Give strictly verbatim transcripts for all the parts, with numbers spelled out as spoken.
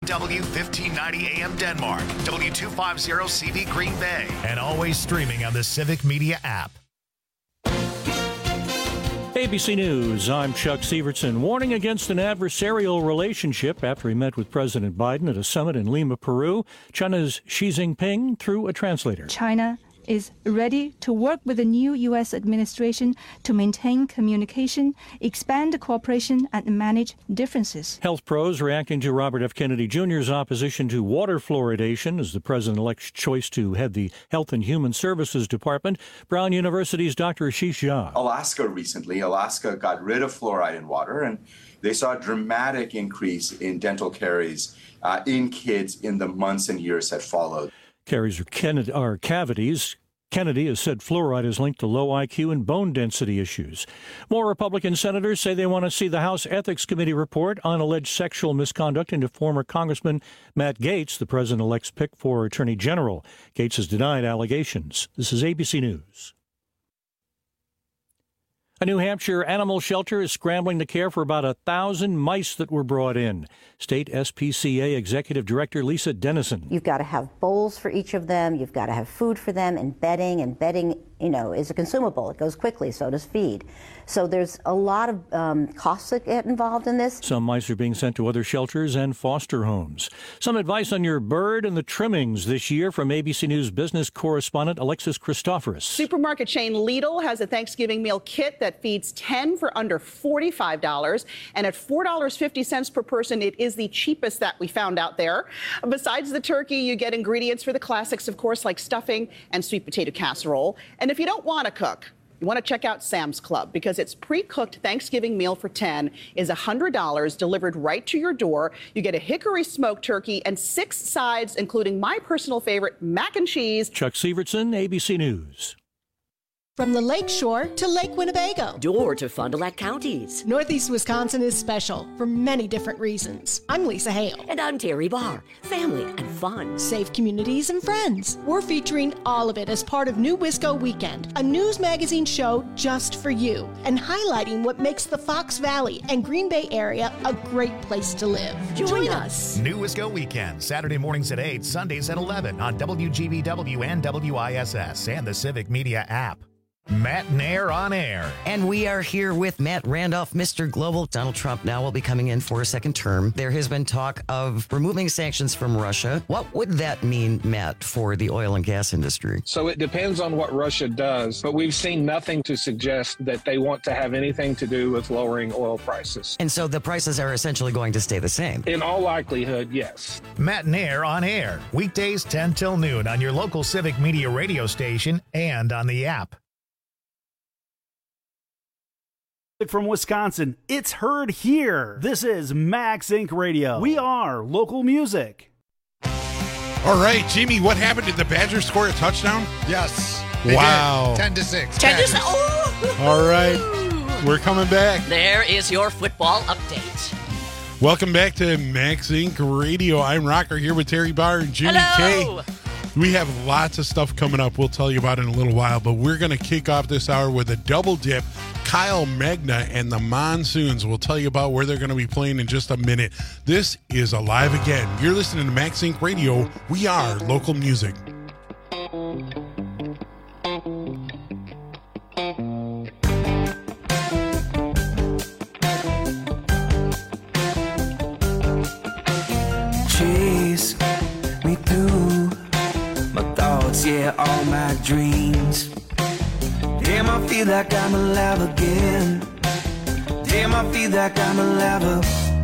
W fifteen ninety A M Denmark, W two fifty C B Green Bay, and always streaming on the Civic Media app. A B C News, I'm Chuck Sievertson. Warning against an adversarial relationship after he met with President Biden at a summit in Lima, Peru. China's Xi Jinping through a translator. China is ready to work with the new U S administration to maintain communication, expand cooperation, and manage differences. Health pros reacting to Robert F. Kennedy Junior's opposition to water fluoridation as the president-elect's choice to head the Health and Human Services Department. Brown University's Doctor Ashish Jha. Alaska recently, Alaska got rid of fluoride in water, and they saw a dramatic increase in dental caries uh, in kids in the months and years that followed. Caries are, Kennedy, are cavities. Kennedy has said fluoride is linked to low I Q and bone density issues. More Republican senators say they want to see the House Ethics Committee report on alleged sexual misconduct into former Congressman Matt Gaetz, the president-elect's pick for Attorney General. Gaetz has denied allegations. This is A B C News. A New Hampshire animal shelter is scrambling to care for about a thousand mice that were brought in. State S P C A Executive Director Lisa Dennison. You've got to have bowls for each of them. You've got to have food for them and bedding. And bedding, you know, is a consumable. It goes quickly. So does feed. So there's a lot of um, costs that get involved in this. Some mice are being sent to other shelters and foster homes. Some advice on your bird and the trimmings this year from A B C News business correspondent Alexis Christoforous. Supermarket chain Lidl has a Thanksgiving meal kit that feeds ten for under forty-five dollars. And at four dollars and fifty cents per person, it is the cheapest that we found out there. Besides the turkey, you get ingredients for the classics, of course, like stuffing and sweet potato casserole. And if you don't want to cook, you want to check out Sam's Club because its pre-cooked Thanksgiving meal for ten is one hundred dollars delivered right to your door. You get a hickory smoked turkey and six sides, including my personal favorite, mac and cheese. Chuck Sievertson, A B C News. From the Lake Shore to Lake Winnebago. Door to Fond du Lac counties. Northeast Wisconsin is special for many different reasons. I'm Lisa Hale. And I'm Terry Barr. Family and fun. Safe communities and friends. We're featuring all of it as part of New Wisco Weekend, a news magazine show just for you, and highlighting what makes the Fox Valley and Green Bay area a great place to live. Join, Join us. us. New Wisco Weekend, Saturday mornings at eight, Sundays at eleven on W G B W and W I S S and the Civic Media app. Matt Nair on air. And we are here with Matt Randolph, Mister Global. Donald Trump now will be coming in for a second term. There has been talk of removing sanctions from Russia. What would that mean, Matt, for the oil and gas industry? So it depends on what Russia does, but we've seen nothing to suggest that they want to have anything to do with lowering oil prices. And so the prices are essentially going to stay the same? In all likelihood, yes. Matt Nair on air. Weekdays ten till noon on your local Civic Media radio station and on the app. From Wisconsin, it's heard here. This is Max Inc Radio. We are local music. All right, Jimmy, what happened? Did the Badgers score a touchdown? Yes. Wow. ten to six. ten to six. Oh! All right. We're coming back. There is your football update. Welcome back to Max Inc Radio. I'm Rocker here with Terry Barr and Jimmy Hello. K. We have lots of stuff coming up we'll tell you about in a little while, but we're going to kick off this hour with a double dip. Kyle Magna and the Monsoons. We'll tell you about where they're going to be playing in just a minute. This is Alive Again. You're listening to Max Inc Radio. We are local music. Chase me through my thoughts, yeah, all my dreams. Damn, I feel like I'm alive again. Damn, I feel like I'm alive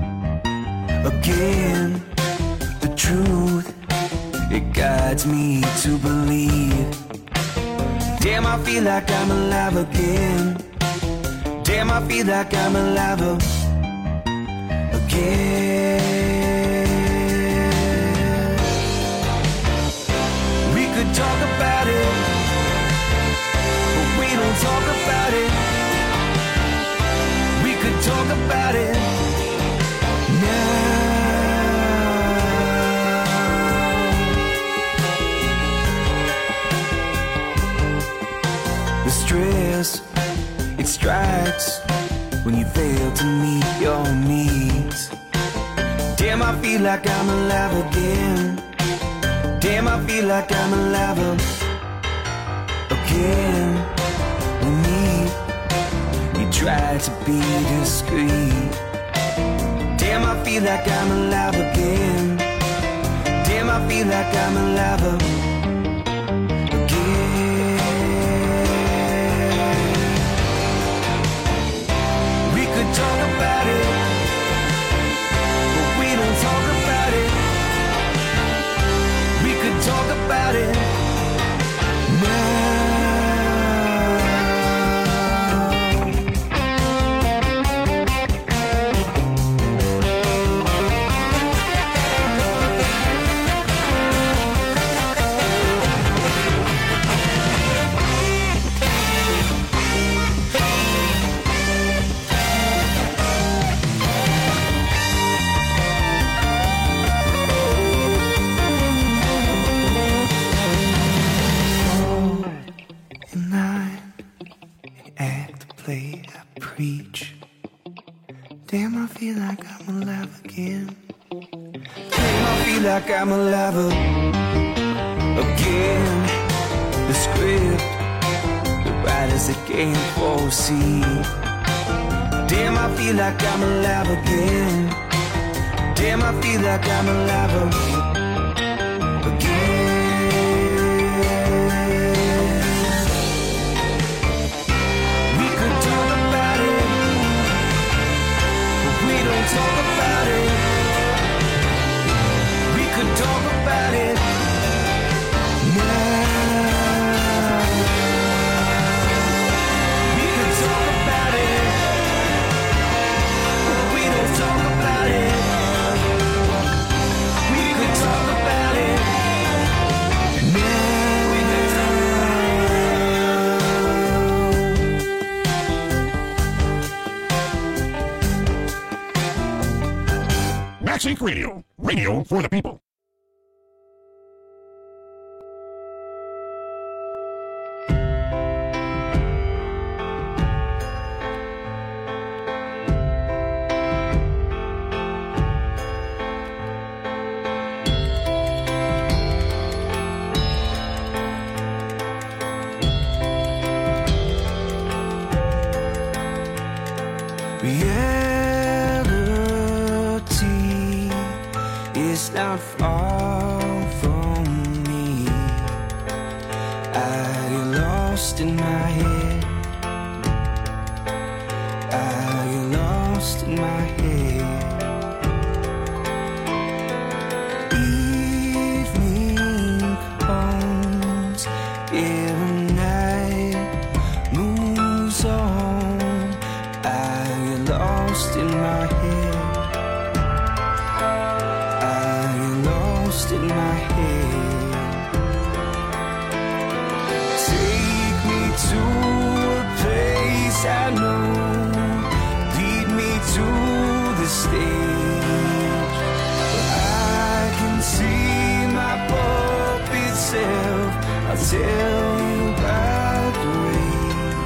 again. The truth, it guides me to believe. Damn, I feel like I'm alive again. Damn, I feel like I'm alive again. We could talk about it, we don't talk about it. We could talk about it now. The stress, it strikes when you fail to meet your needs. feel like I'm alive again. Damn, I feel like I'm alive again. With me, you try to be discreet. Damn, I feel like I'm alive again. Damn, I feel like I'm alive again. We could talk about it, but we don't talk about it. We could talk about it now. Damn, I feel like I'm alive again. Damn, I feel like I'm alive again. The script, the writers that can't foresee. Damn, I feel like I'm alive again. Damn, I feel like I'm alive again. We could talk about it, but we don't talk about it. We could talk about it now. We could talk about it, but we don't talk about it. We could talk about it now. Max Inc Radio, radio for the people. Reality is not far from me. I get lost in my head. I get lost in my head. Evening comes, every night moves on. I get lost in my head. I get lost in my head. Take me to a place I know. Lead me to the stage where I can see my puppet self. I'll tell you about the rain.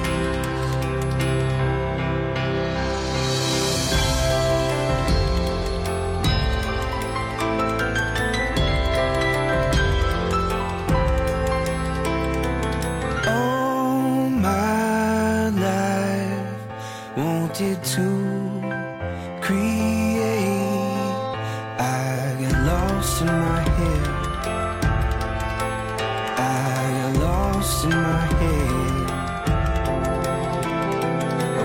All my life wanted to create. I get lost in my head. I get lost in my head. A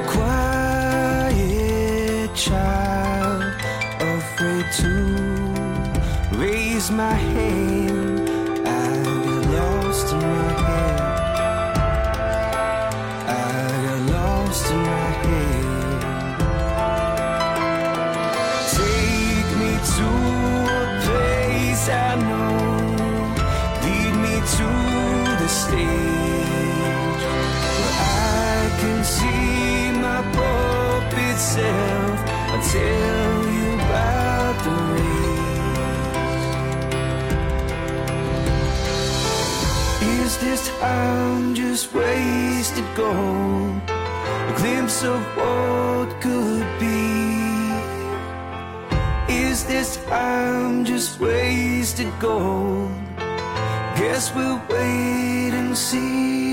quiet child, afraid to raise my hand. I get lost in my head. I got lost in my head. Take me to a place I know. Lead me to the stage where I can see my puppet self. I'll tell you about the race. Is this time just wasted gold? A glimpse of what could be? Is Is this time just wasted gold? Guess we'll wait and see.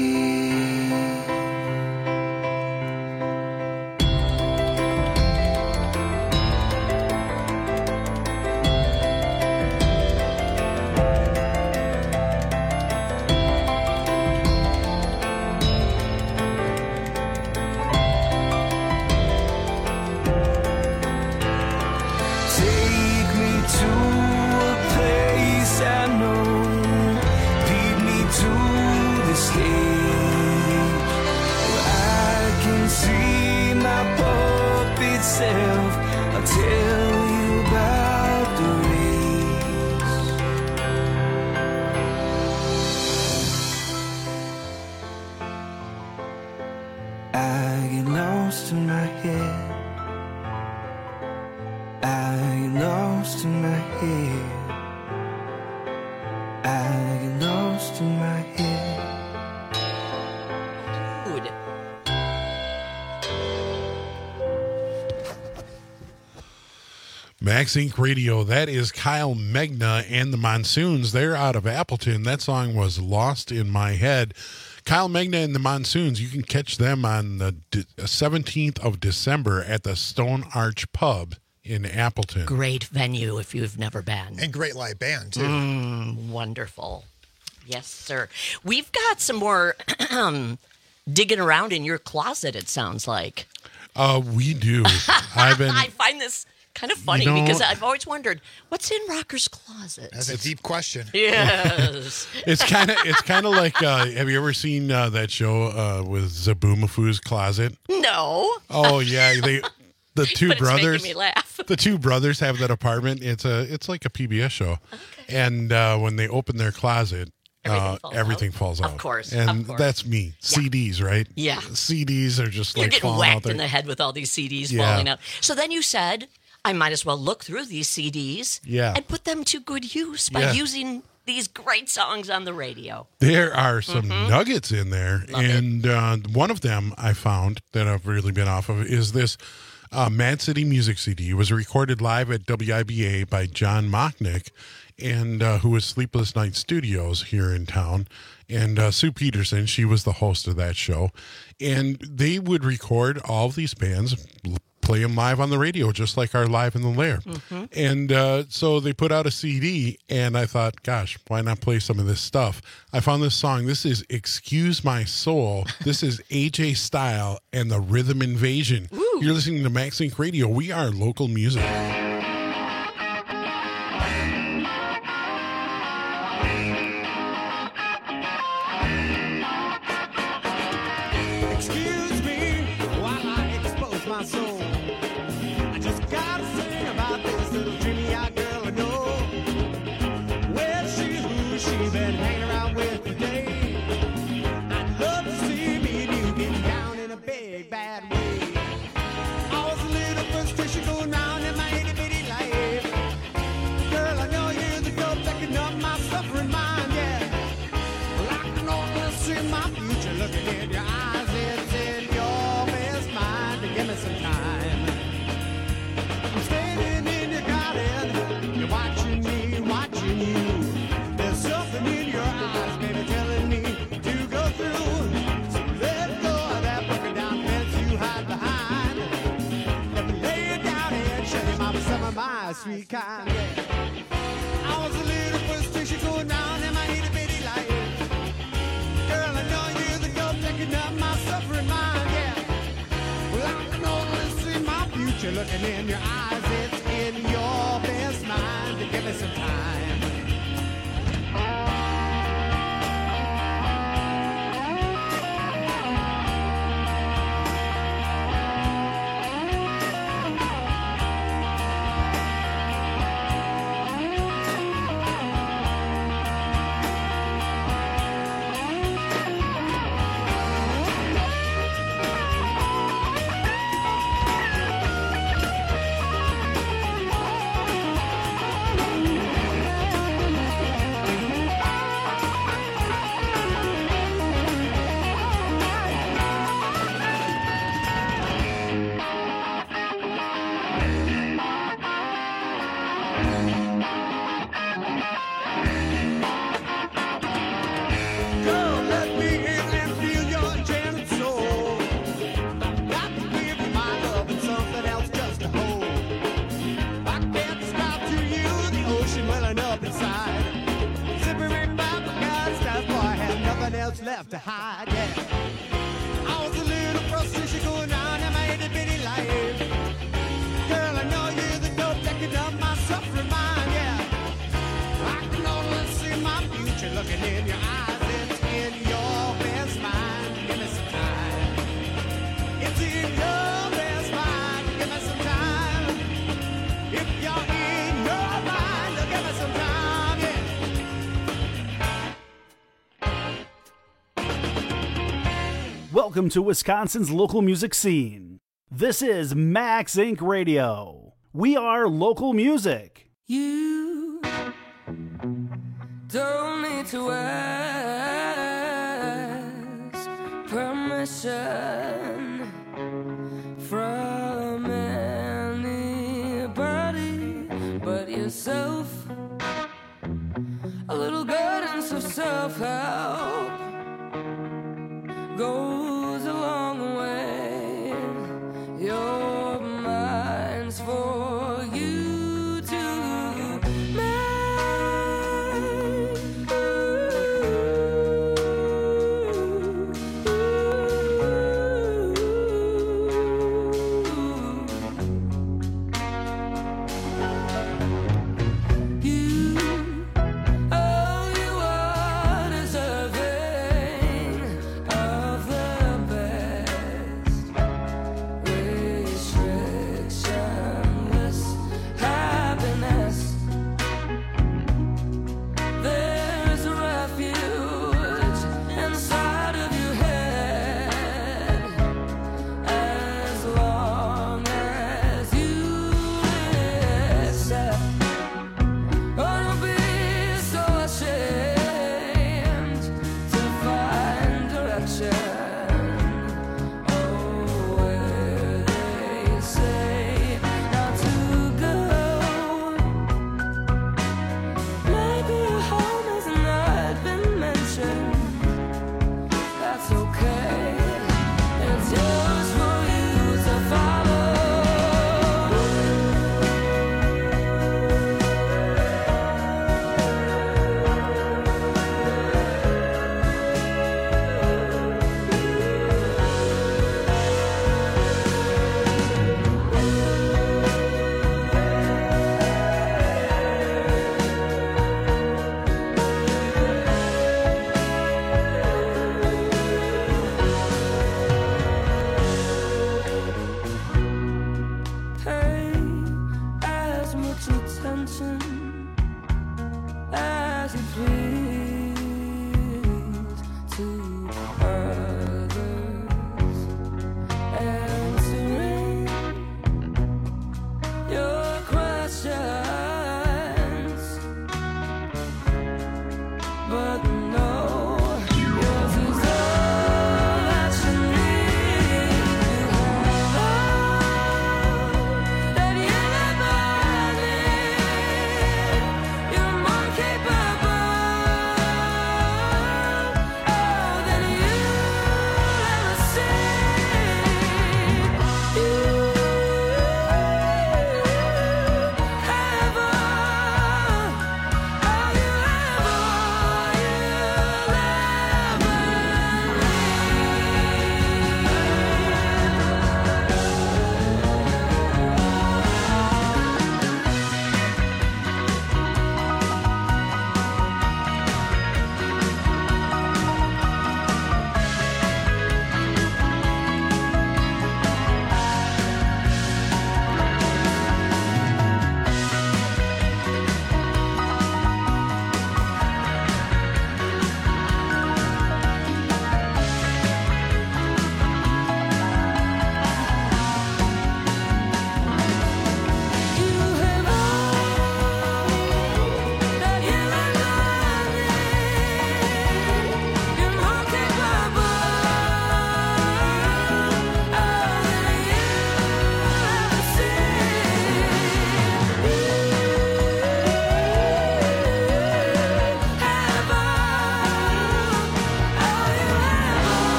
I'll tell you about the race. I get lost in my head. I get lost in my head. I get lost in my head. Max Inc Radio, that is Kyle Megna and the Monsoons. They're out of Appleton. That song was Lost in My Head. Kyle Megna and the Monsoons, you can catch them on the seventeenth of December at the Stone Arch Pub in Appleton. Great venue if you've never been. And great live band, too. Mm, wonderful. Yes, sir. We've got some more digging around in your closet, it sounds like. Uh, we do. I've been... I find this... kind of funny, you know, because I've always wondered what's in Rocker's closet. That's a deep question. Yes, it's kind of it's kind of like. Uh, have you ever seen uh, that show uh, with Zaboomafoo's Closet? No. Oh yeah, they the two but it's brothers. making me laugh. The two brothers have that apartment. It's a it's like a P B S show, okay. and uh, when they open their closet. Everything, uh, falls, everything out. falls out. Of course. And of course. that's me. Yeah. C Ds, right? Yeah. C Ds are just You're like getting falling whacked out there. in the head with all these C Ds yeah. falling out. So then you said, I might as well look through these C Ds yeah. and put them to good use by yeah. using these great songs on the radio. There are some mm-hmm. nuggets in there. Love and uh, one of them I found that I've really been off of is this uh, Mad City Music C D. It was recorded live at W I B A by John Mochnick, and uh, who was Sleepless Night Studios here in town. And uh, Sue Peterson, she was the host of that show. And they would record all of these bands, play them live on the radio, just like our Live in the Lair. Mm-hmm. And uh, so they put out a C D, and I thought, gosh, why not play some of this stuff? I found this song. This is Excuse My Soul. This is A J Style and the Rhythm Invasion. Woo. You're listening to Max Inc Radio. We are local music. Sweet kind, yeah. I was a little frustration going down in my itty bitty life. Girl, I know you're the dope taking up my suffering mind, yeah. Well, I can only see my future looking in your eyes. It's in your best mind to give me some time. left to hide, yeah. I was a little frustration going on in my itty bitty life. Girl, I know you're the dope that could numb my suffering mind, yeah. I can only see my future looking in your eyes. It's in your best mind. Give me some time. It's in your best mind. Give me some time. If you're in your mind, give me some time, yeah. Welcome to Wisconsin's local music scene. This is Max Inc Radio. We are local music. You don't need to ask permission from anybody but yourself. A little guidance of self-help goes a long way. Your mind's for you to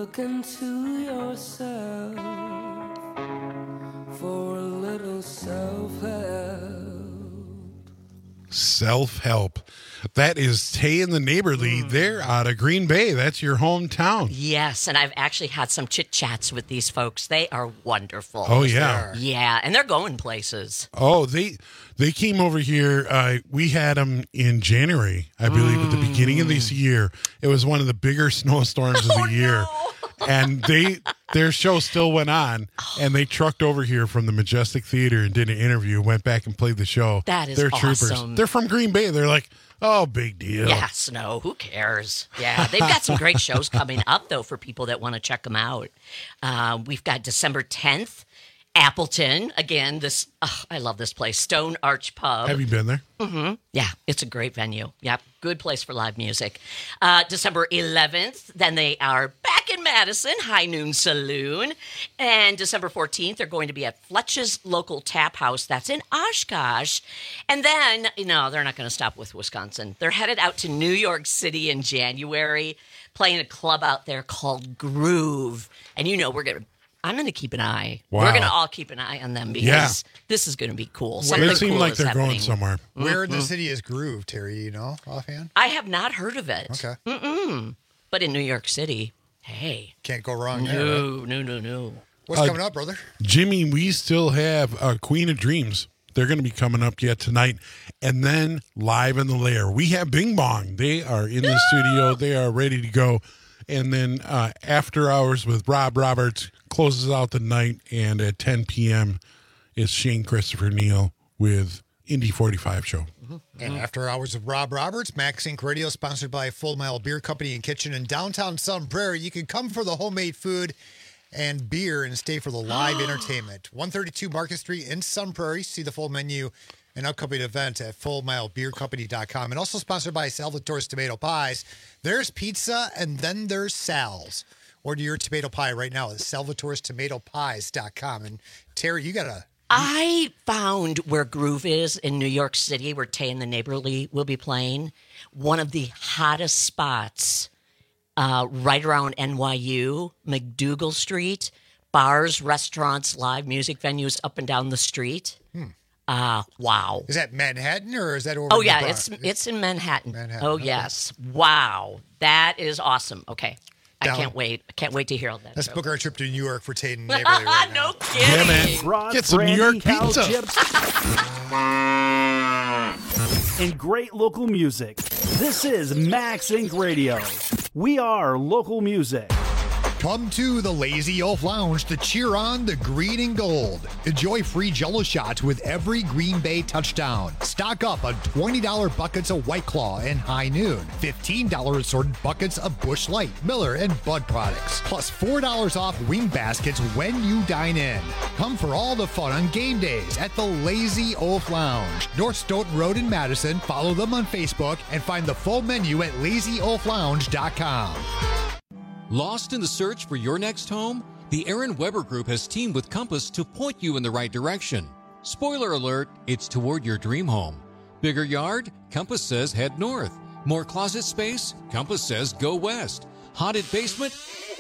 Look into yourself for a little self-help. Self-help. That is Tay and the Neighborly. Mm. They're out of Green Bay. That's your hometown. Yes, and I've actually had some chit-chats with these folks. They are wonderful. Oh, yeah. Yeah, and they're going places. Oh, they they came over here. Uh, we had them in January, I believe, mm. at the beginning of this year. It was one of the bigger snowstorms of the oh, year. No. And they their show still went on, and they trucked over here from the Majestic Theater and did an interview, went back and played the show. That is They're awesome. troopers. They're from Green Bay. They're like, oh, big deal. Yeah, snow. Who cares? Yeah, they've got some great shows coming up, though, for people that want to check them out. Uh, we've got December tenth, Appleton. Again, this oh, I love this place, Stone Arch Pub. Have you been there? Mm-hmm. Yeah, it's a great venue. Yeah, good place for live music. Uh, December eleventh, then they are back in Madison, High Noon Saloon. And December fourteenth, they're going to be at Fletch's Local Tap House. That's in Oshkosh. And then, no, they're not going to stop with Wisconsin. They're headed out to New York City in January, playing a club out there called Groove. And you know, we're going to I'm going to keep an eye. Wow. We're going to all keep an eye on them because yeah. this is going to be cool. Something they seem cool like they're happening. Going somewhere. Where mm-hmm. in the city is Groove, Terry? You know, offhand? I have not heard of it. Okay. Mm-mm. But in New York City, hey. Can't go wrong no, there. No, right? no, no, no. What's uh, coming up, brother? Jimmy, we still have uh, Queen of Dreams. They're going to be coming up yet tonight. And then Live in the Lair. We have Bing Bong. They are in the studio. They are ready to go. And then uh, After Hours with Rob Roberts closes out the night. And at ten p.m. is Shane Christopher Neal with Indy forty-five Show. Mm-hmm. And After Hours with Rob Roberts, Max Inc Radio, sponsored by Full Mile Beer Company and Kitchen in downtown Sun Prairie. You can come for the homemade food and beer and stay for the live entertainment. one thirty-two Market Street in Sun Prairie. See the full menu and upcoming event at full mile beer company dot com. And also sponsored by Salvatore's Tomato Pies. There's pizza and then there's Sal's. Order your tomato pie right now at salvatores tomato pies dot com. And Terry, you got a... I found where Groove is in New York City, where Tay and the Neighborly will be playing, one of the hottest spots uh, right around N Y U, McDougal Street. Bars, restaurants, live music venues up and down the street. Hmm. Uh, wow. Is that Manhattan or is that over Oh, in yeah, the it's it's in Manhattan. Manhattan. Oh, okay. yes. Wow. That is awesome. Okay. Down. I can't wait. I can't wait to hear all that. Let's show. book our trip to New York for Tate and Neighborly right now. No kidding. Yeah, man. Broad, Get some New York cow pizza. chips, and great local music. This is Max Incorporated. Radio. We are local music. Come to the Lazy Oaf Lounge to cheer on the green and gold. Enjoy free Jell-O shots with every Green Bay touchdown. Stock up on twenty dollars buckets of White Claw and High Noon. fifteen dollars assorted buckets of Busch Light, Miller, and Bud products. Plus four dollars off wing baskets when you dine in. Come for all the fun on game days at the Lazy Oaf Lounge. North Stoughton Road in Madison. Follow them on Facebook and find the full menu at lazy oaf lounge dot com. Lost in the search for your next home? The Aaron Weber Group has teamed with Compass to point you in the right direction. Spoiler alert, it's toward your dream home. Bigger yard? Compass says head north. More closet space? Compass says go west. Haunted basement?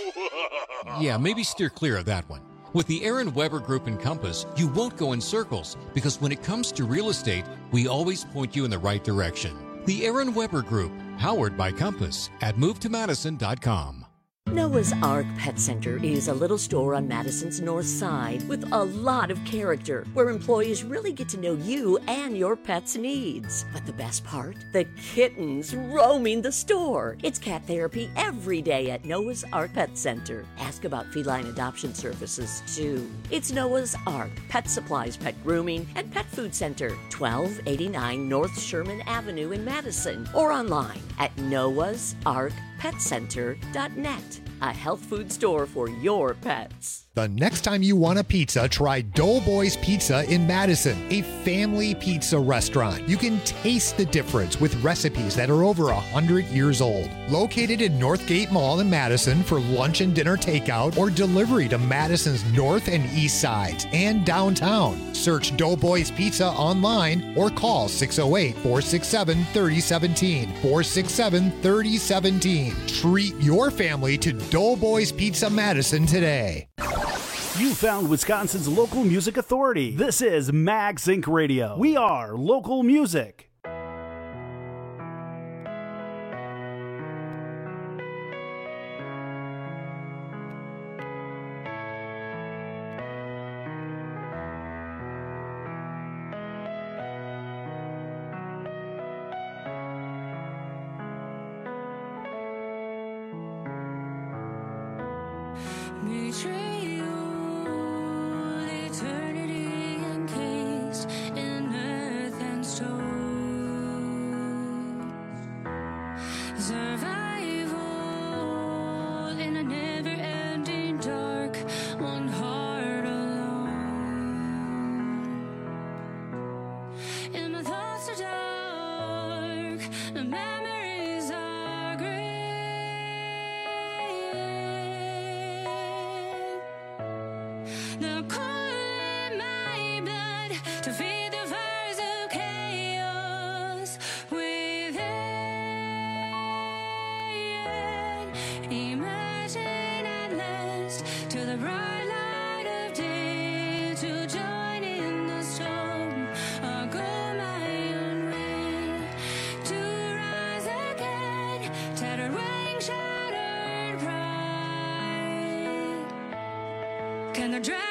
Yeah, maybe steer clear of that one. With the Aaron Weber Group and Compass, you won't go in circles because when it comes to real estate, we always point you in the right direction. The Aaron Weber Group, powered by Compass at move to madison dot com. Noah's Ark Pet Center is a little store on Madison's north side with a lot of character, where employees really get to know you and your pet's needs. But the best part? The kittens roaming the store. It's cat therapy every day at Noah's Ark Pet Center. Ask about feline adoption services, too. It's Noah's Ark Pet Supplies, Pet Grooming, and Pet Food Center, twelve eighty-nine North Sherman Avenue in Madison, or online at noahs ark pet center dot net. A health food store for your pets. The next time you want a pizza, try Doughboys Pizza in Madison, a family pizza restaurant. You can taste the difference with recipes that are over one hundred years old. Located in Northgate Mall in Madison for lunch and dinner takeout or delivery to Madison's north and east sides and downtown. Search Doughboys Pizza online or call six oh eight, four six seven, three oh one seven, four six seven, three oh one seven. Treat your family to Doughboys Pizza Madison today. You found Wisconsin's local music authority. This is Max Inc Radio. We are local music. Can the dragons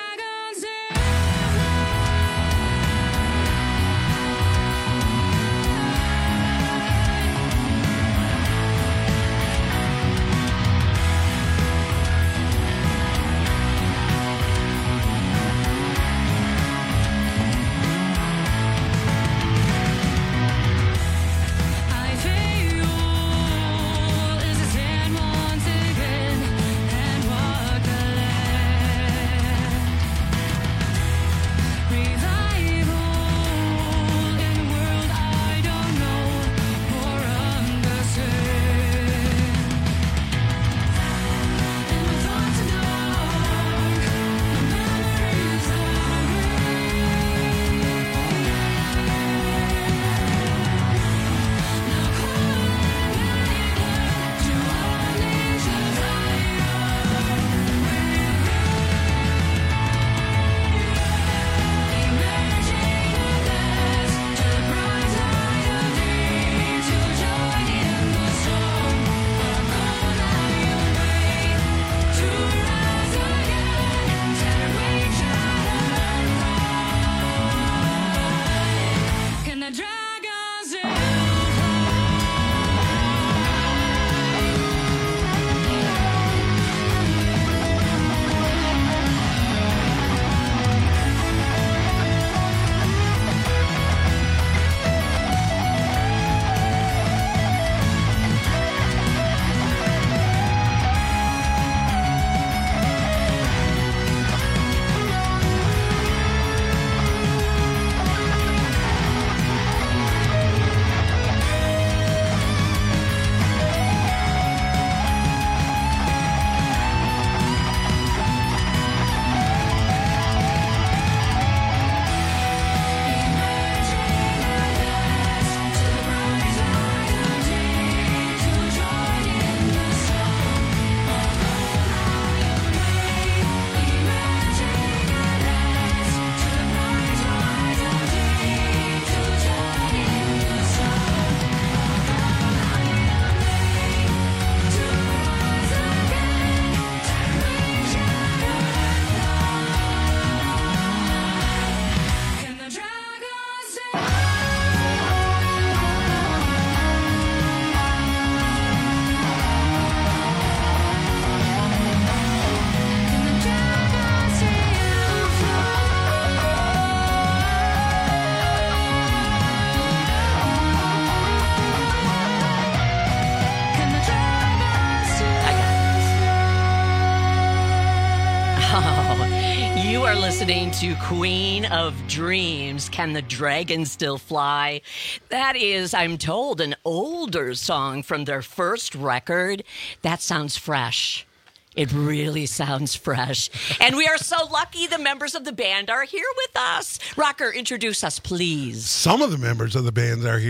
You are listening to Queen of Dreams, Can the Dragon Still Fly? That is, I'm told, an older song from their first record. That sounds fresh. It really sounds fresh. And we are so lucky the members of the band are here with us. Rocker, introduce us, please. Some of the members of the band are here.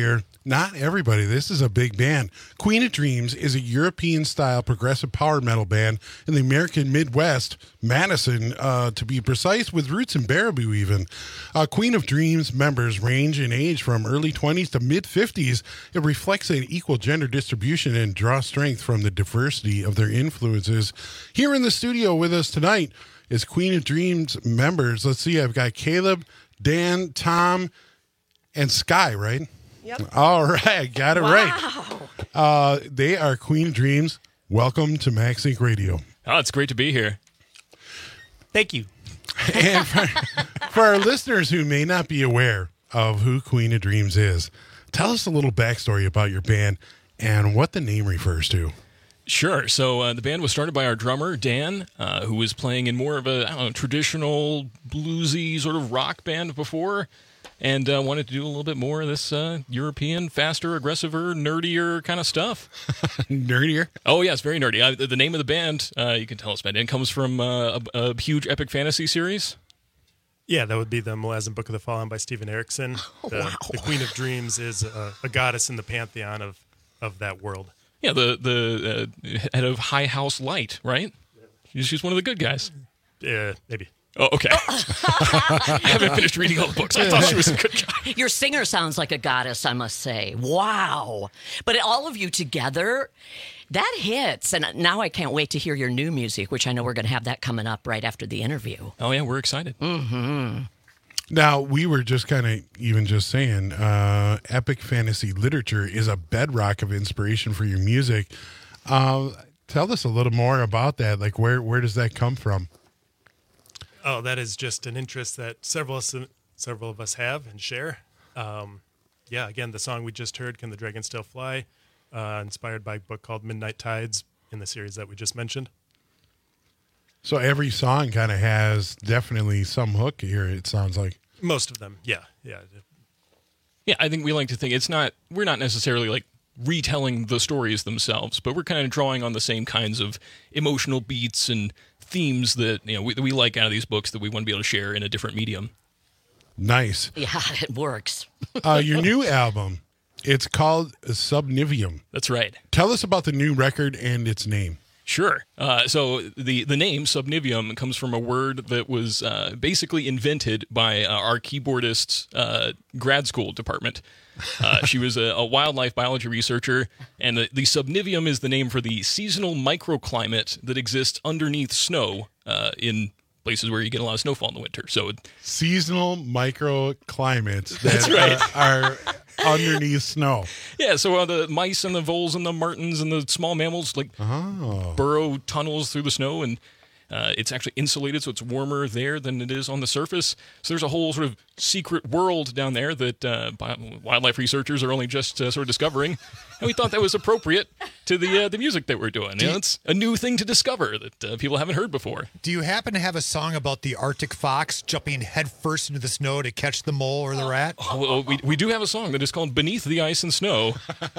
Not everybody. This is a big band. Queen of Dreams is a European-style progressive power metal band in the American Midwest, Madison, uh, to be precise, with roots in Baraboo even. Uh, Queen of Dreams members range in age from early twenties to mid-fifties. It reflects an equal gender distribution and draws strength from the diversity of their influences. Here in the studio with us tonight is Queen of Dreams members. Let's see, I've got Caleb, Dan, Tom, and Sky, right? Yep. All right, got it Wow. right. Uh, they are Queen of Dreams. Welcome to Max Inc Radio. Oh, it's great to be here. Thank you. And for, for our listeners who may not be aware of who Queen of Dreams is, tell us a little backstory about your band and what the name refers to. Sure. So uh, the band was started by our drummer, Dan, uh, who was playing in more of a I don't know, traditional bluesy sort of rock band before, and uh, wanted to do a little bit more of this uh, European, faster, aggressiver, nerdier kind of stuff. Nerdier? Oh, yeah, it's very nerdy. Uh, the name of the band, uh, you can tell us, man, it comes from uh, a, a huge epic fantasy series. Yeah, that would be the Malazan Book of the Fallen by Stephen Erickson. Oh, the, wow. the Queen of Dreams is a, a goddess in the pantheon of, of that world. Yeah, the the uh, head of High House Light, right? She's, she's one of the good guys. Yeah, maybe. Oh, okay. I haven't finished reading all the books. I thought she was a good guy. Your singer sounds like a goddess, I must say. Wow. But all of you together, that hits. And now I can't wait to hear your new music, which I know we're going to have that coming up right after the interview. Oh, yeah, we're excited. Mm-hmm. Now, we were just kind of even just saying, uh, epic fantasy literature is a bedrock of inspiration for your music. Uh, tell us a little more about that. Like, where, where does that come from? Oh, that is just an interest that several several of us have and share. Um, yeah, again, the song we just heard, Can the Dragon Still Fly, uh, inspired by a book called Midnight Tides in the series that we just mentioned. So every song kind of has definitely some hook here, it sounds like. Most of them, yeah, yeah. Yeah, I think we like to think it's not, we're not necessarily like retelling the stories themselves, but we're kind of drawing on the same kinds of emotional beats and themes that, you know, we, we like out of these books that we want to be able to share in a different medium. Nice. Yeah, it works. uh, your new album, it's called Subnivium. That's right. Tell us about the new record and its name. Sure. Uh, so the, the name Subnivium comes from a word that was uh, basically invented by uh, our keyboardist's uh, grad school department. Uh, she was a, a wildlife biology researcher, and the, the subnivium is the name for the seasonal microclimate that exists underneath snow uh, in places where you get a lot of snowfall in the winter. So seasonal microclimates that That's right. uh, are underneath snow. Yeah, so uh, the mice and the voles and the martins and the small mammals like oh. burrow tunnels through the snow, and uh, it's actually insulated, so it's warmer there than it is on the surface. So there's a whole sort of secret world down there that uh, bi- wildlife researchers are only just uh, sort of discovering, and we thought that was appropriate to the uh, the music that we're doing. You know, it's a new thing to discover that uh, people haven't heard before. Do you happen to have a song about the Arctic fox jumping headfirst into the snow to catch the mole or the rat? Oh, well, we we do have a song that is called "Beneath the Ice and Snow."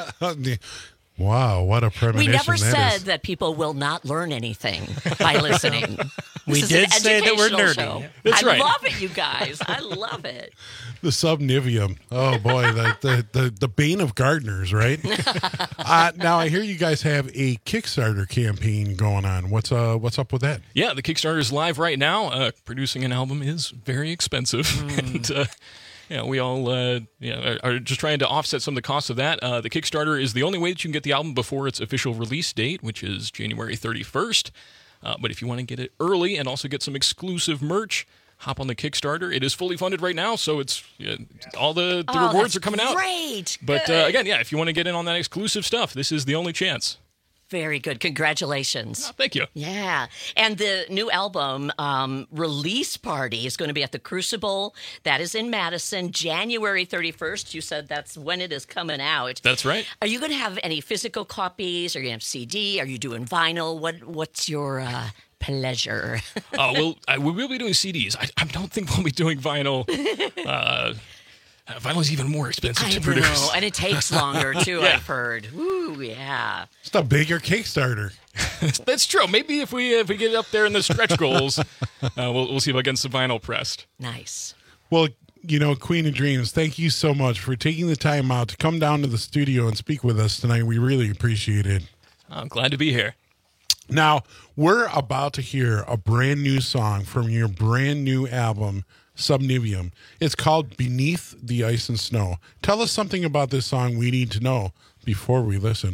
Wow, what a premonition We never that said is. that people will not learn anything by listening. We This is did an say that we're educational nerdy. show. That's I right. love it, you guys. I love it. The Subnivium. Oh, boy, the, the, the, the bane of gardeners, right? uh, now, I hear you guys have a Kickstarter campaign going on. What's uh, what's up with that? Yeah, the Kickstarter is live right now. Uh, producing an album is very expensive, and uh, you know, we all uh, you know, are, are just trying to offset some of the costs of that. Uh, the Kickstarter is the only way that you can get the album before its official release date, which is January thirty-first. Uh, but if you want to get it early and also get some exclusive merch, hop on the Kickstarter. It is fully funded right now, so it's uh, all the, the Oh, rewards that's are coming out. great. But Good. uh, again, yeah, if you want to get in on that exclusive stuff, this is the only chance. Very good. Congratulations. Oh, thank you. Yeah. And the new album um, release party is going to be at the Crucible. That is in Madison, January thirty-first. You said that's when it is coming out. That's right. Are you going to have any physical copies? Are you going to have C D? Are you doing vinyl? What What's your uh, pleasure? Oh, we'll, I, we will be doing C Ds. I, I don't think we'll be doing vinyl. Uh, vinyl is even more expensive I to know, produce. and it takes longer, too, Yeah. I've heard. Ooh, yeah. It's a bigger Kickstarter. That's true. Maybe if we if we get up there in the stretch goals, uh, we'll we'll see if I get some vinyl pressed. Nice. Well, You know, Queen of Dreams, thank you so much for taking the time out to come down to the studio and speak with us tonight. We really appreciate it. I'm glad to be here. Now, we're about to hear a brand new song from your brand new album, Subnivium. It's called Beneath the Ice and Snow. Tell us something about this song we need to know before we listen.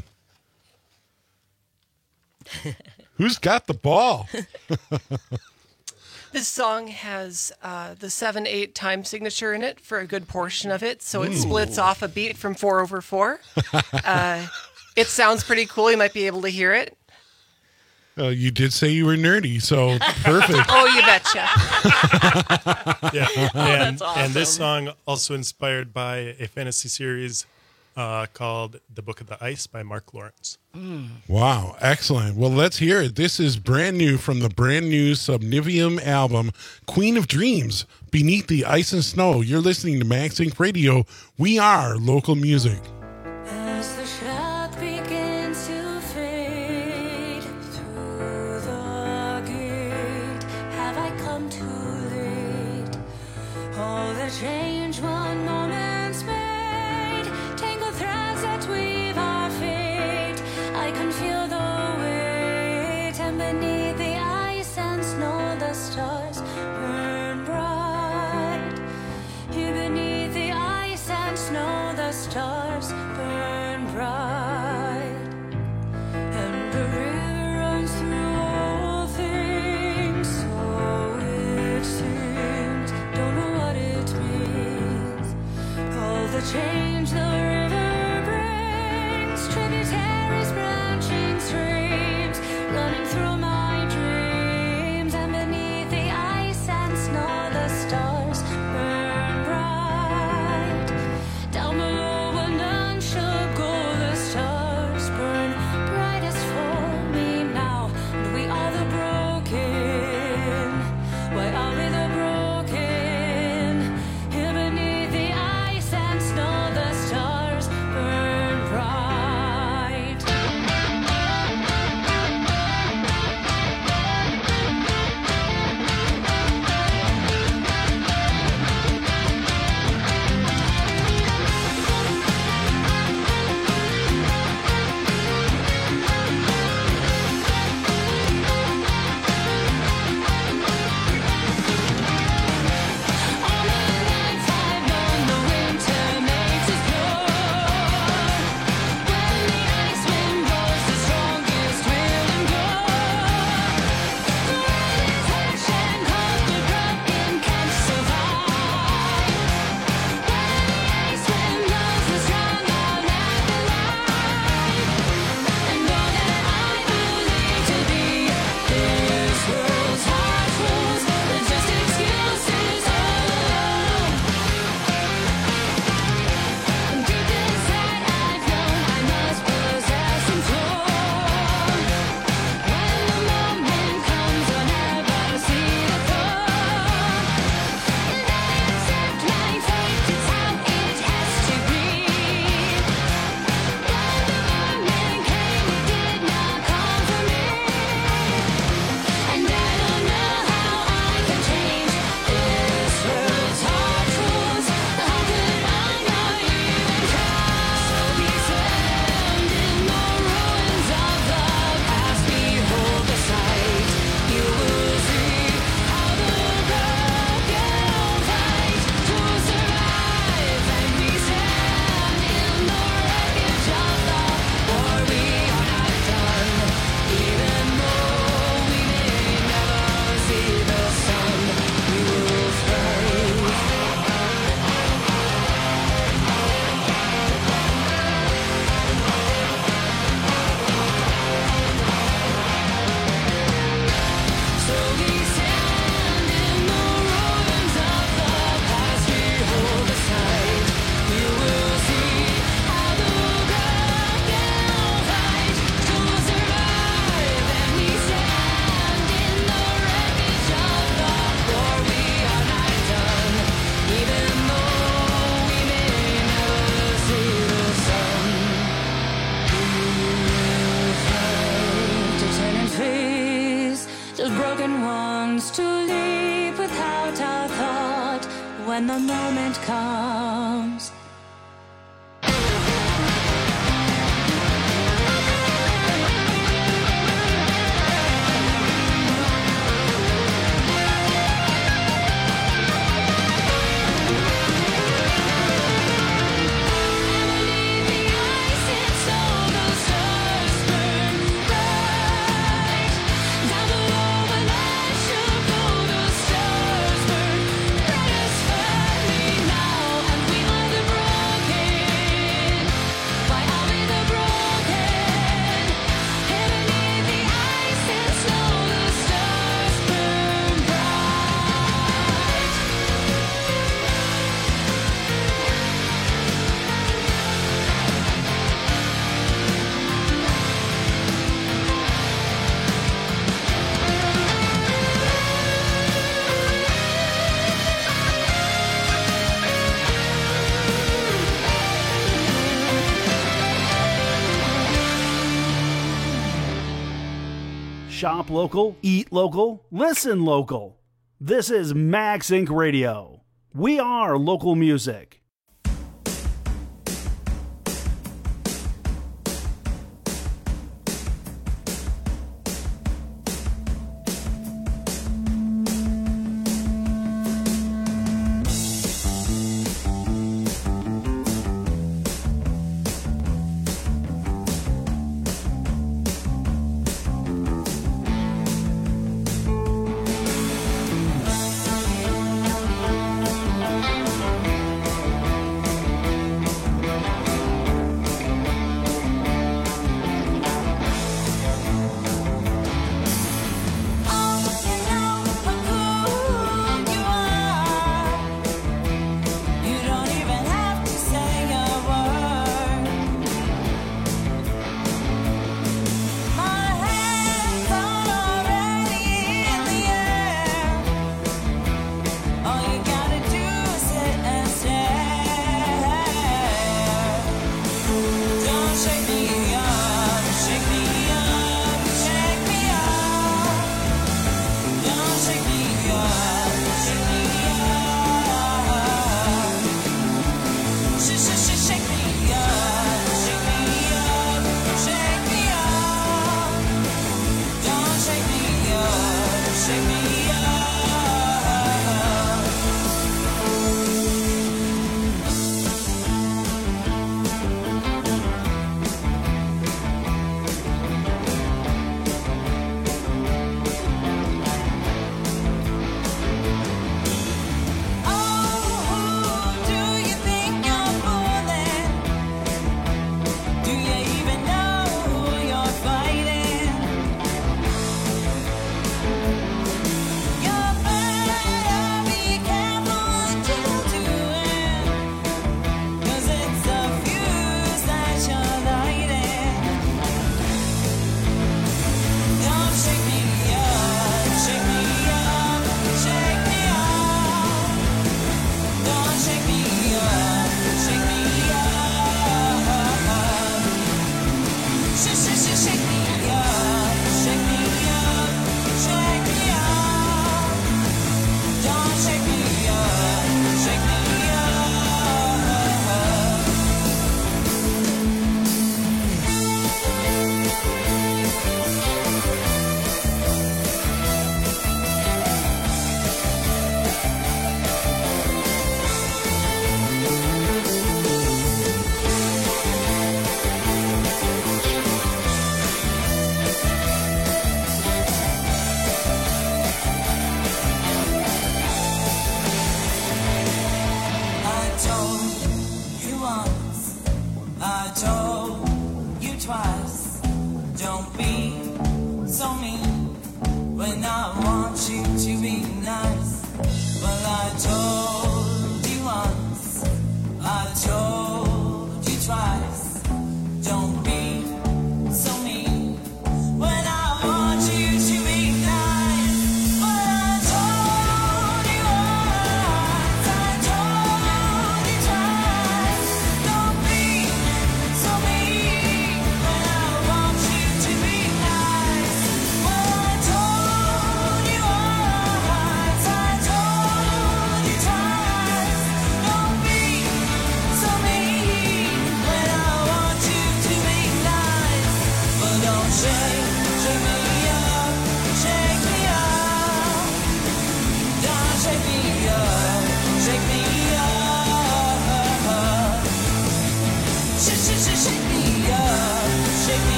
Who's got the ball? This song has uh, the seven eight time signature in it for a good portion of it, so it Ooh. splits off a beat from four over four. uh, it sounds pretty cool. You might be able to hear it. Uh, you did say you were nerdy, so perfect. Oh, you betcha. Yeah, Oh, and, that's awesome. and this song also inspired by a fantasy series uh, called The Book of the Ice by Mark Lawrence. Wow, excellent. Well, let's hear it. This is brand new from the brand new Subnivium album, Queen of Dreams, Beneath the Ice and Snow. You're listening to Max Inc Radio. We are local music. As the shock begins to fade through the gate, have I come too late? All the change one moment's made, tangled threads that weave our fate. I can feel the weight, and beneath the ice and snow, the stars burn bright. Here beneath the ice and snow, the stars burn bright. And a river runs through all things, so it seems. Don't know what it means. All the change the river brings, tributaries, branching streams, running through my dreams. And beneath the ice and snow, the stars burn bright. Down below, when none shall go, the stars burn brightest for me now. And we are the broken. Why are we the broken? Here beneath the ice and snow, the stars burn bright. Broken ones to leap without a thought. when the moment comes. Shop local, eat local, listen local. This is Max Incorporated. Radio. We are local music.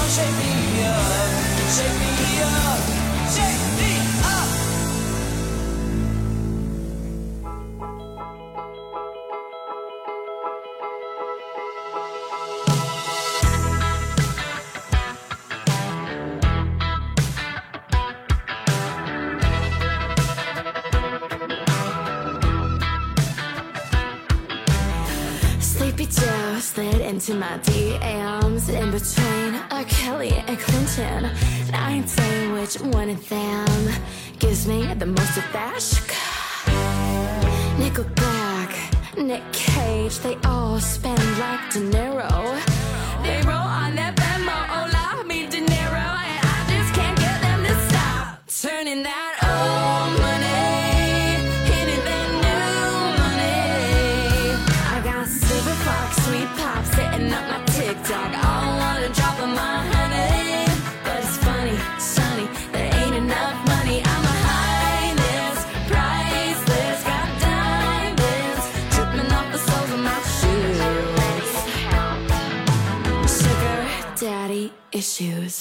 shake me up, shake me up, shake me up. Sleepy Joe slid into my D Ms in between R. Kelly and Clinton. And I ain't saying which one of them gives me the most of that sugar. Nickelback, Nick Cage, they all spend like De Niro. They roll on that Venmo, hola, mi dinero, and I just can't get them to stop turning that old money into that new money. I got silver fox, sweet pop, sitting up my TikTok. I wanna drop on my honey, but it's funny, sunny, there ain't enough money. I'm a highness, priceless, got diamonds dripping off the soles of my shoes. Sugar daddy issues.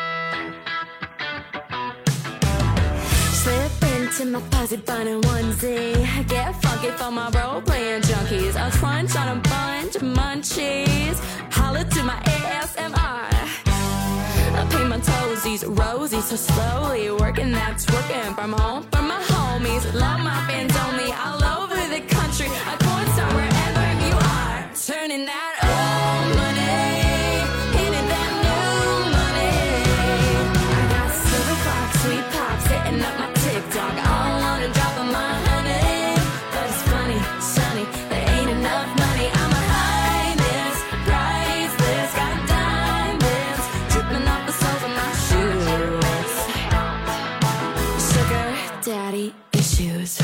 Slip into my posse bun onesie. Get funky for my role playing junkies. I'll crunch on a bunch of munchies. Holla to my A S M R. I paint my toesies rosy so slowly. Working that's working from home for my homies. Love my fans only all over the country. A porn star wherever you are. Turning that old money into that new money. I got silver fox, sweet pop, sitting up my TikTok. I wanna drop on my honey, but it's funny, sunny, there ain't enough money. I'm a highness, priceless, got diamonds dripping off the soles of my shoes. Sugar daddy issues.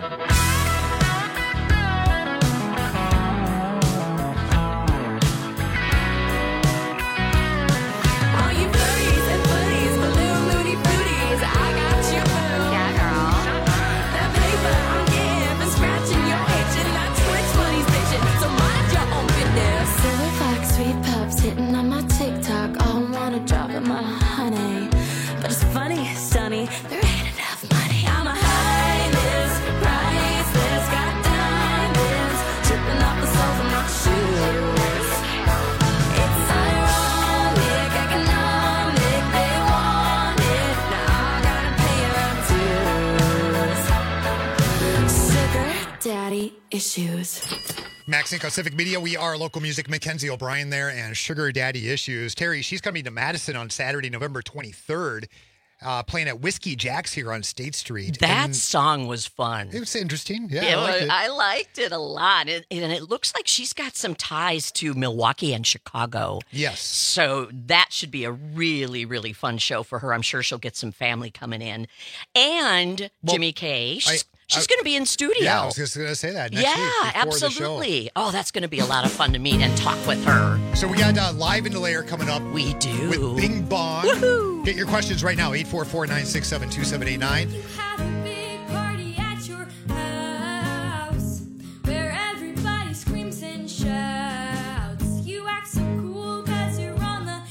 All you furries and footies, balloon loony fruities, I got your boo. Yeah, girl. That paper I'm getting for scratching your itch, and that Twitch money's bitching, so mind your own business. Silver fox, sweet pups, hitting on my TikTok. All wanna drop in my honey, but it's funny, sunny, there ain't enough money. I'm a highness, priceless, got diamonds dripping off the soles of my shoes. It's ironic, economic, they want it. Now I gotta pay their dues. Sugar daddy issues. Max Inc. on Civic Media. We are local music. Mackenzie O'Brien there and Sugar Daddy Issues. Terry, she's coming to Madison on Saturday, November twenty-third, uh, playing at Whiskey Jack's here on State Street. That And song was fun. it was interesting. Yeah, It I liked was- it. I liked it a lot. It, and it looks like she's got some ties to Milwaukee and Chicago. Yes. So that should be a really, really fun show for her. I'm sure she'll get some family coming in. And Jimmy Kay, she's, she's going to be in studio. Yeah, I was just going to say that next yeah, week before the show. absolutely. Oh, that's going to be a lot of fun to meet and talk with her. So we got uh, Live in the Lair coming up. We do. With Bing Bong. Woohoo! Get your questions right now, eight four four, nine six seven, two seven eight nine. Have a big party at your house where everybody screams and shouts. You act so cool 'cause you're on the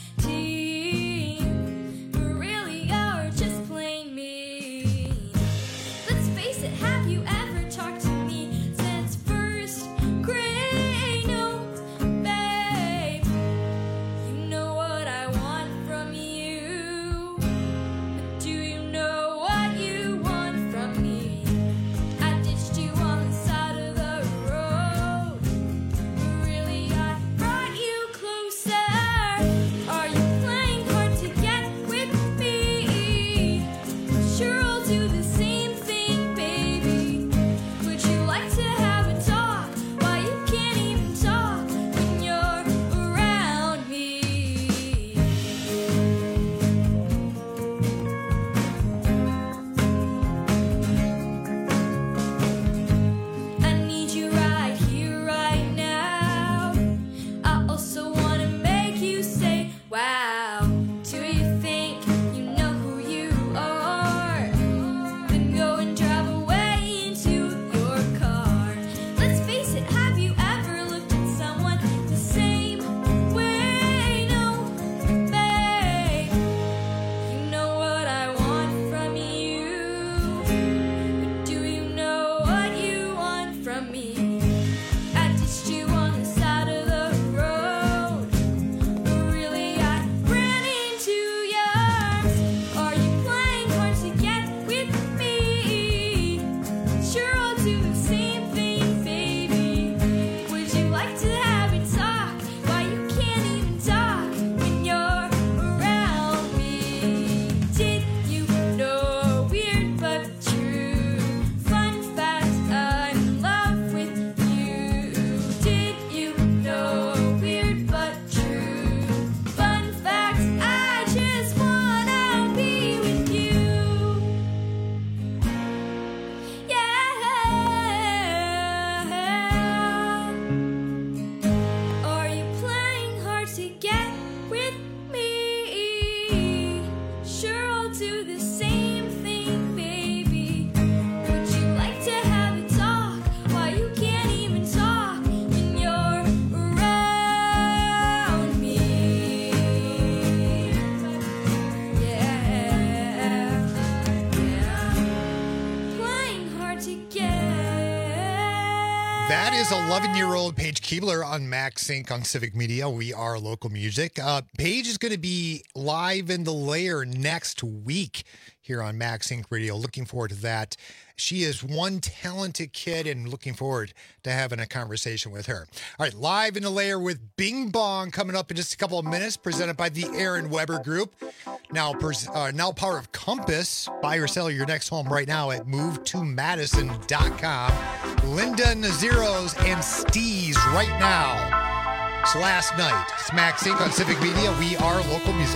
team, but really you're just plain mean. Let's face it, have you ever talked to me since first grade? No, babe. You know what I want from you. But do you know what you want from me? I ditched you on the side of the road. But really, I brought you closer. Are you playing hard to get with me? Sure, I'll do the same thing, baby. Would you like to have a talk? Why you can't even talk when you're around me? I need you right here, right now. I also want to make you say, wow. Do you think you know who you are? Then go and drive away into your car. Let's face it, have you ever looked at someone the same way? No, babe. is eleven-year-old Paige Keebler on Max Inc on Civic Media. We are local music. Uh, Paige is going to be live in the Lair next week here on Max Inc Radio. Looking forward to that. She is one talented kid and looking forward to having a conversation with her. All right, live in the Lair with Bing Bong coming up in just a couple of minutes, presented by the Aaron Weber Group. Now, uh, now part of Compass. Buy or sell your next home right now at move to madison dot com. Linda Naziros and Steez right now. It's last night. It's Max Inc on Civic Media. We are local music.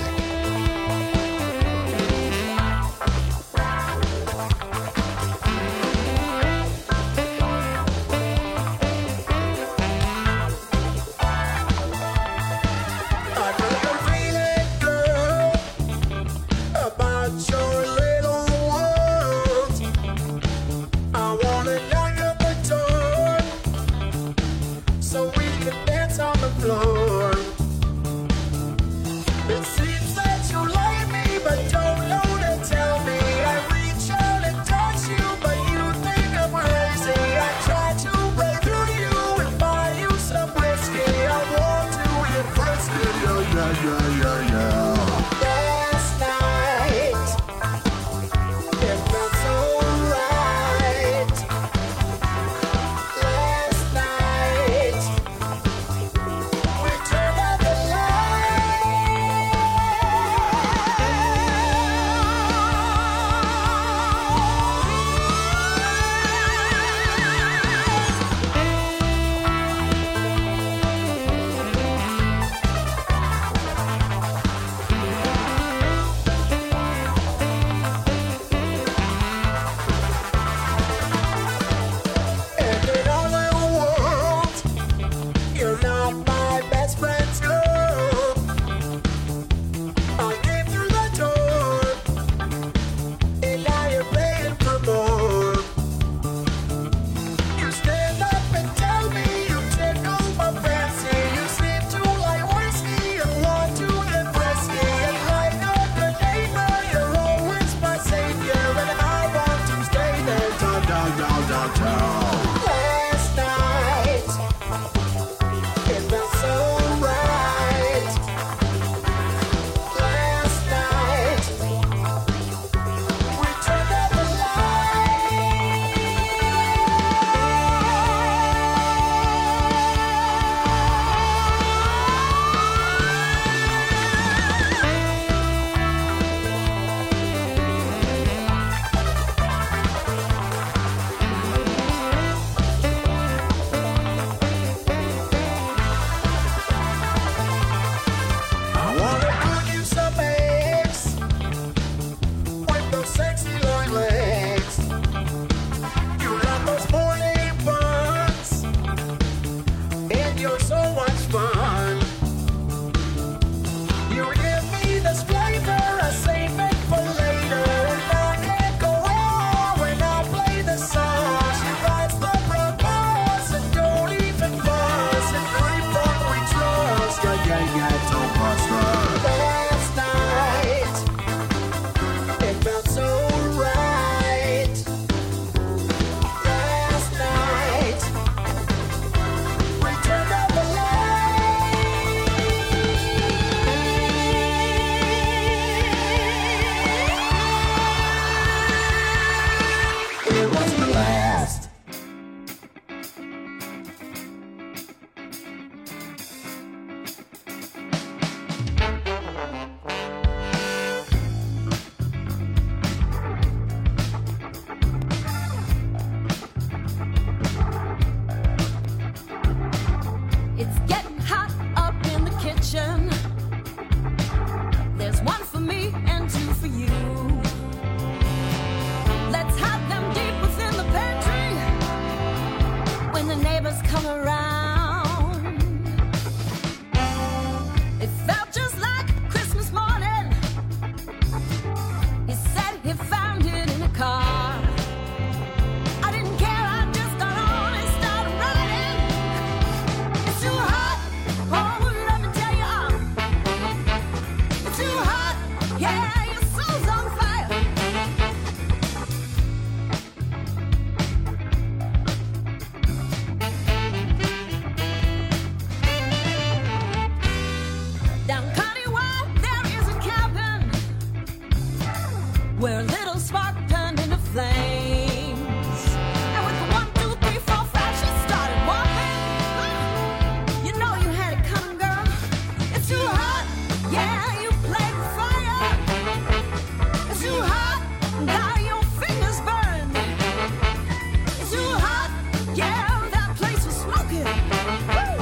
where a little spark turned into flames. And with the one, two, three, four, five, she started walking. You know you had it coming, girl. It's too hot, yeah, you play with fire. It's too hot, now your fingers burn. It's too hot, yeah, that place was smoking. Woo!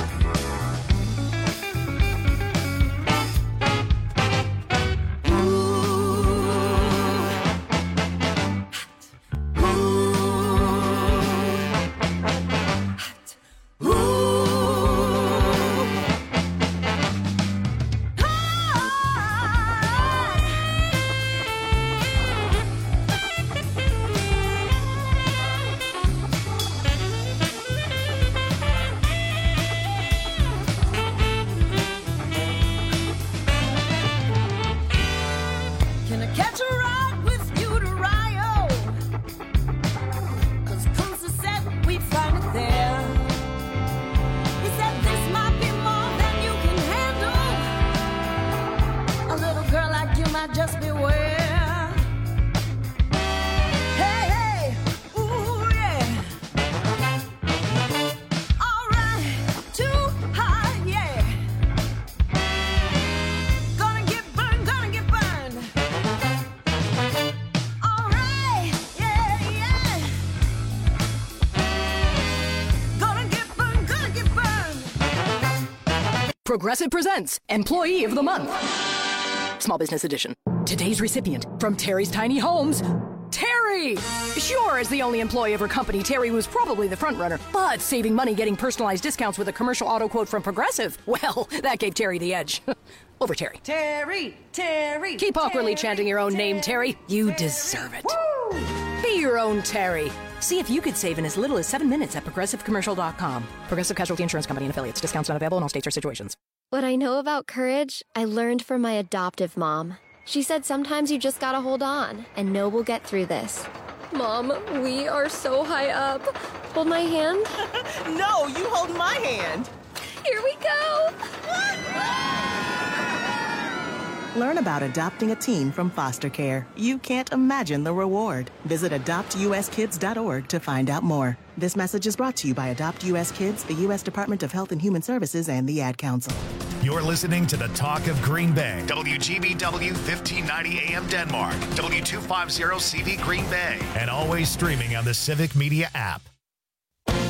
Can I catch a ride with you to Rio? 'Cause Kunze said we'd find it there. He said this might be more than you can handle. A little girl like you might just beware. Hey, hey, ooh, yeah. All right, too high, yeah. Gonna get burned, gonna get burned. All right, yeah, yeah. Gonna get burned, gonna get burned. Progressive presents Employee of the Month. Small Business Edition. Today's recipient from Terry's Tiny Homes, Terry! Sure, as the only employee of her company, Terry was probably the front runner, but saving money getting personalized discounts with a commercial auto quote from Progressive, well, that gave Terry the edge. Over Terry. Terry, Terry. Keep awkwardly chanting your own name, Terry. You deserve it. Be your own Terry. See if you could save in as little as seven minutes at progressive commercial dot com. Progressive Casualty Insurance Company and affiliates. Discounts not available in all states or situations. What I know about courage, I learned from my adoptive mom. She said sometimes you just gotta hold on and know we'll get through this. Mom, we are so high up. Hold my hand. No, you hold my hand. Here we go. Learn about adopting a teen from foster care. You can't imagine the reward. Visit adopt u s kids dot org to find out more. This message is brought to you by Adopt U S Kids, the U S Department of Health and Human Services, and the Ad Council. You're listening to the Talk of Green Bay. W G B W fifteen ninety A M Denmark. W two fifty C V Green Bay. And always streaming on the Civic Media app.